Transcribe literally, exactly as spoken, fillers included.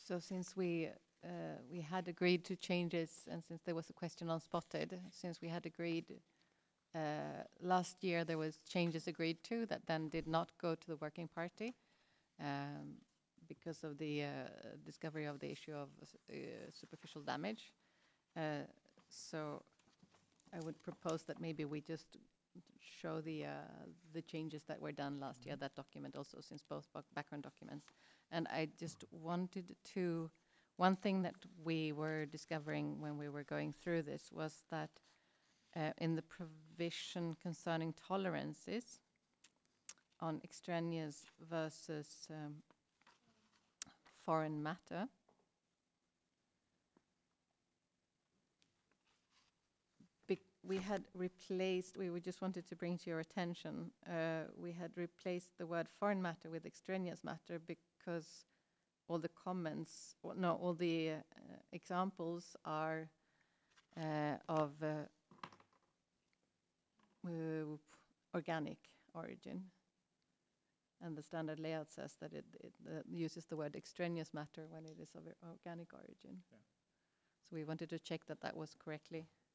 So since we uh, we had agreed to changes, and since there was a question on spotted, since we had agreed uh, last year, there was changes agreed to that then did not go to the working party um, because of the uh, discovery of the issue of uh, superficial damage. Uh, so I would propose that maybe we just show the uh, the changes that were done last year, that document also, since both background documents. And I just wanted to, one thing that we were discovering when we were going through this was that uh, in the provision concerning tolerances on extraneous versus um, foreign matter, we had replaced, we we just wanted to bring to your attention, uh, we had replaced the word foreign matter with extraneous matter because all the comments, well, no, all the uh, examples are uh, of uh, uh, organic origin. And the standard layout says that it, it uh, uses the word extraneous matter when it is of organic origin. Yeah. So we wanted to check that that was correctly